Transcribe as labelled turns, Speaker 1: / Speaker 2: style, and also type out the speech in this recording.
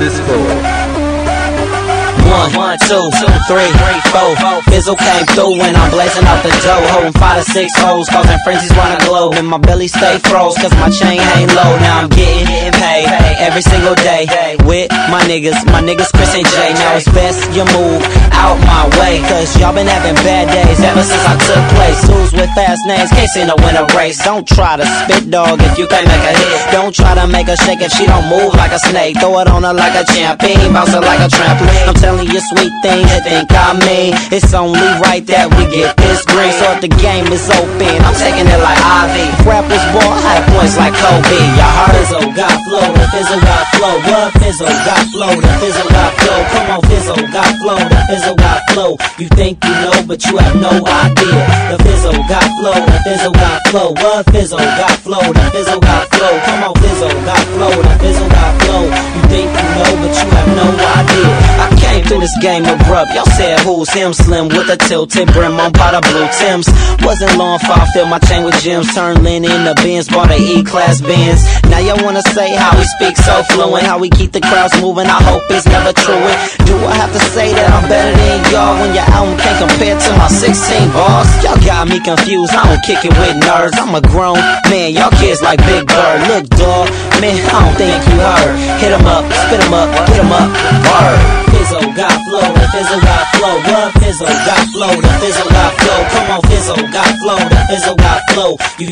Speaker 1: this for?
Speaker 2: One, two, three, four. Fizzle came through when I'm blazing out the dough. Holding 5 to 6 hoes, causing frenzies round the globe. And my belly stay froze, cause my chain ain't low. Now I'm getting paid every single day with my niggas Chris and Jay. Now it's best you move out my way, cause y'all been having bad days ever since I took place. Dudes with fast names can't seem to win a race. Don't try to spit, dog, if you can't make a hit. Don't try to make her shake if she don't move like a snake. Throw it on her like a champion, bounce it like a trampoline. I'm telling you sweet things you think I mean. It's only right that we get this green. So if the game is open, I'm taking it like Ivy. If rap was born, I had points like Kobe. Y'all heard Fizzle got flow, the Fizzle got flow. What Fizzle got flow, the Fizzle got flow. Come on, Fizzle got flow, the Fizzle got flow. You think you know, but you have no idea. The Fizzle got flow, the Fizzle got flow. What Fizzle got flow, the Fizzle got flow. Come on, Fizzle got flow, the Fizzle got flow. You think you know, but you have no idea. I came through this game abrupt. Y'all said who's him? Slim with a tilted brim on pot of blue Tims. Wasn't long for I filled my chain with gems. Turned Lynn into Benz, bought a E-Class Benz. Now y'all wanna say how we speak so fluent, how we keep the crowds moving. I hope it's never truant. Do I have to say that I'm better than y'all when your album can't compare to my 16 bars? Y'all got me confused. I don't kick it with nerds. I'm a grown man. Y'all kids like Big Bird. Look, dog, man, I don't think you heard. Hit 'em up, spit 'em up, get 'em up. Word. Fizzle got flow, the Fizzle got flow. What Fizzle got flow, the Fizzle got flow. Come on, Fizzle got flow, the Fizzle got flow. You